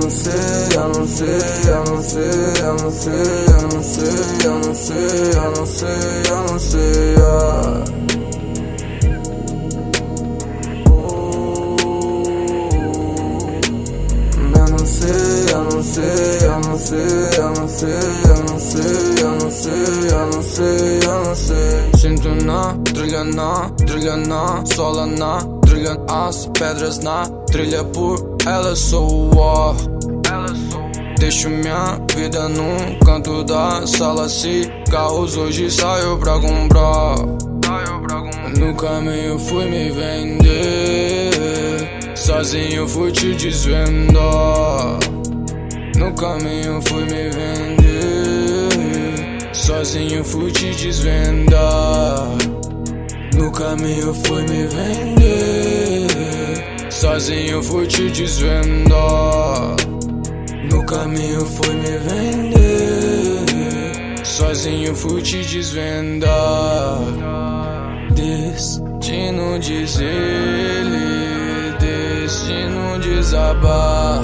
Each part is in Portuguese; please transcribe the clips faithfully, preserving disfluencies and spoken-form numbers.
não sei, eu não sei, eu não sei, eu não sei, eu não sei, eu não sei, eu não sei, eu não sei, ah. Eu não sei, eu não sei, eu não sei, eu não sei, eu não sei, eu não sei, eu não sei, eu não sei. Sinto na trilha, na trilha, na sola, na trilha, as pedras na trilha, por ela sou ó. Deixo minha vida num canto da sala, cigarros hoje saio pra comprar. No caminho fui me vender, sozinho fui te desvendar. No caminho fui me vender, sozinho fui te desvendar. No caminho fui me vender, sozinho fui te desvendar. No caminho fui me vender, sozinho fui te desvendar. Destino diz ele, destino desabar.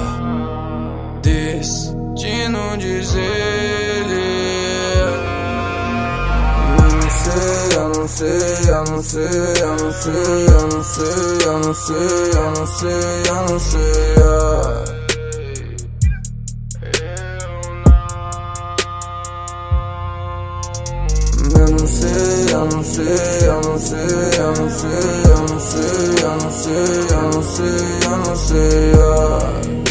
Destino diz ele. Eu não sei, eu não sei, eu não sei, eu não sei, eu não sei, eu não sei, eu não sei, ah. Eu não sei, eu não sei, eu não sei, eu não sei, eu não sei, eu não sei, eu não sei, eu não sei, ah.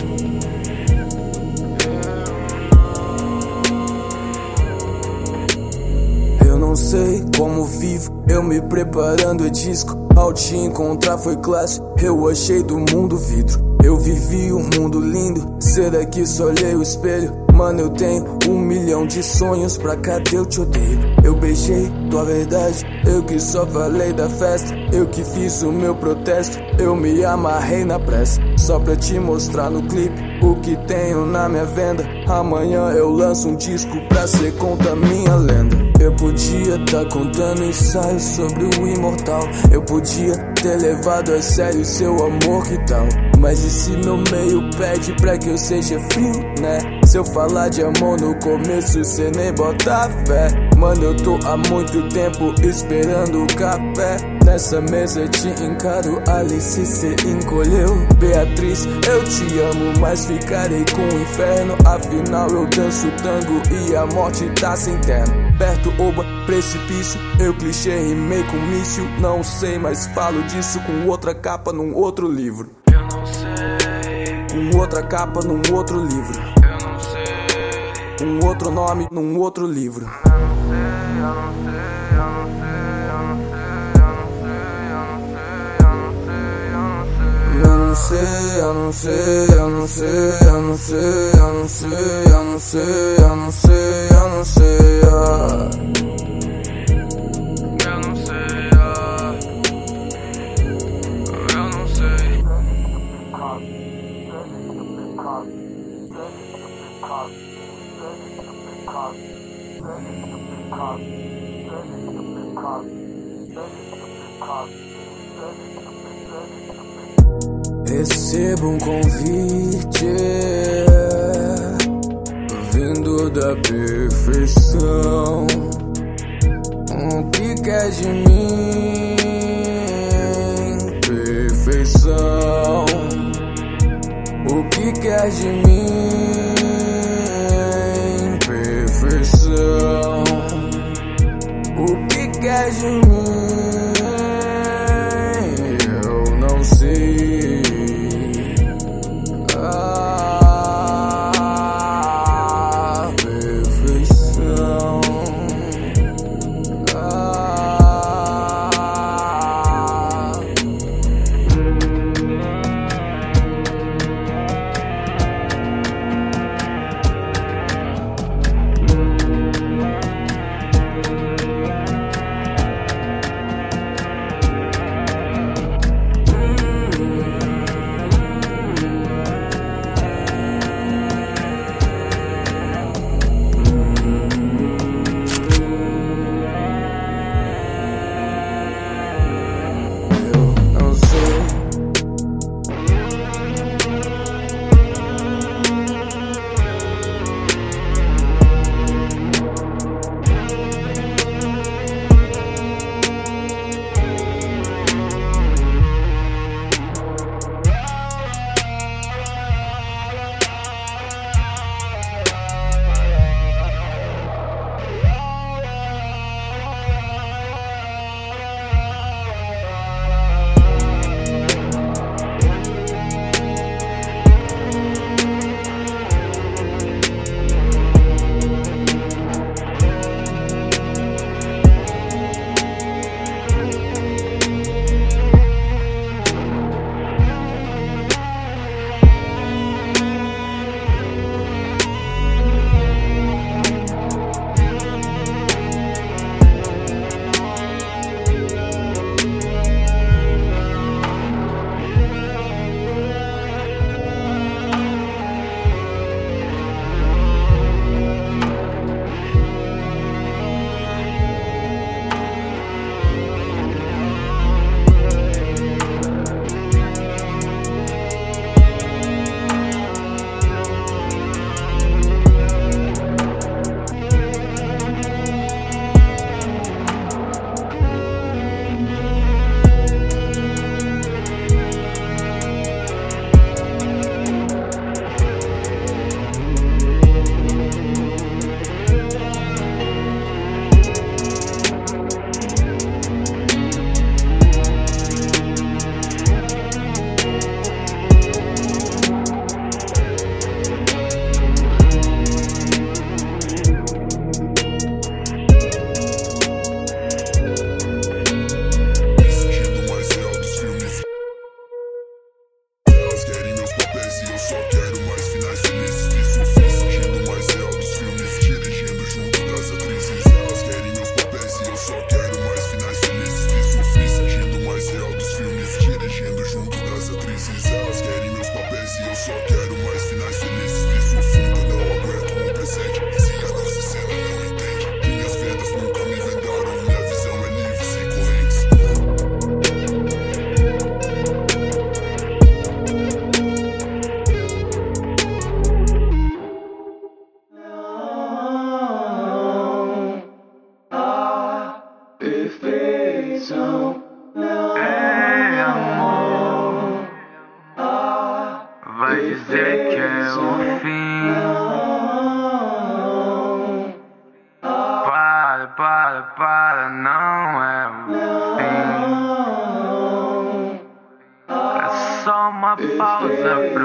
Eu não sei como vivo, eu me preparando é disco. Ao te encontrar foi classe, eu achei do mundo vidro. Eu vivi um mundo lindo, será que só olhei o espelho? Mano, eu tenho um milhão de sonhos, pra cadê eu te odeio? Eu beijei tua verdade, eu que só falei da festa. Eu que fiz o meu protesto, eu me amarrei na pressa. Só pra te mostrar no clipe o que tenho na minha venda. Amanhã eu lanço um disco pra ser conta minha lenda. Eu podia tá contando ensaios sobre o imortal. Eu podia ter levado a sério seu amor, que tal? Mas e se meu meio pede pra que eu seja frio, né? Se eu falar de amor no começo, cê nem bota fé. Mano, eu tô há muito tempo esperando o café. Nessa mesa te encaro, Alice cê encolheu. Beatriz, eu te amo, mas ficarei com o inferno. Afinal eu danço tango e a morte tá sem terno. Perto, oba, precipício, eu clichê rimei com míssil. Não sei, mas falo disso com outra capa num outro livro. Eu não sei. Com outra capa num outro livro. Eu não sei. Um outro nome num outro livro. Eu não sei, eu não sei, eu não sei, eu não sei, eu não sei, eu não sei, eu não sei, eu não sei, eu não sei, eu não sei, eu não sei, eu não sei, eu não sei, ah. Eu não sei, ah. Eu não sei. Recebo um convite vindo da perfeição. O que quer de mim? Perfeição. O que quer de mim? Perfeição. O que quer de mim? Eu não sei. Ah, perfeição. Ah.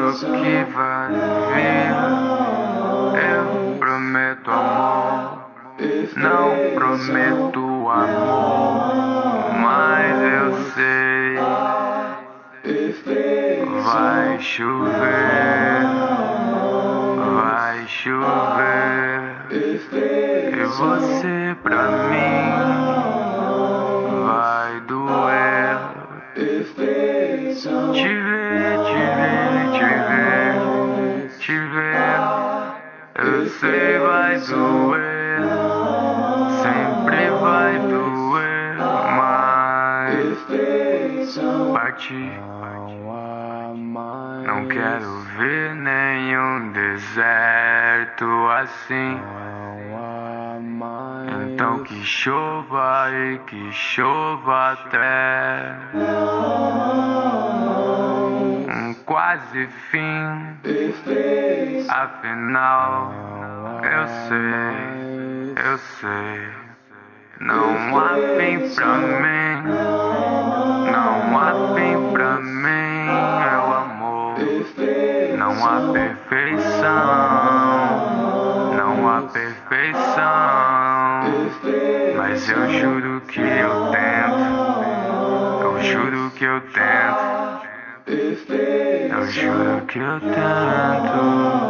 do que vai vir. Eu prometo amor, não prometo amor, mas eu sei, vai chover, vai chover, e você pra mim vai doer. Te ver, te ver, te ver, te ver, eu sei vai doer, sempre vai doer, mas partir, não quero ver nenhum deserto assim. Então que chova e que chova até um quase fim. Afinal, eu sei, eu sei, não há fim pra mim, não há fim pra mim, meu amor. Não há perfeição, não há perfeição, mas eu juro que eu tento, eu juro que eu tento, eu juro que eu tento.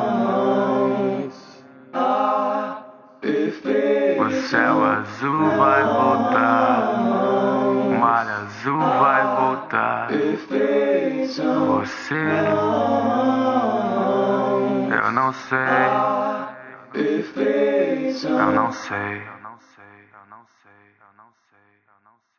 O céu azul vai voltar, o mar azul vai voltar. Você, eu não sei, eu não sei, eu não sei, eu não sei, eu não sei, eu não sei.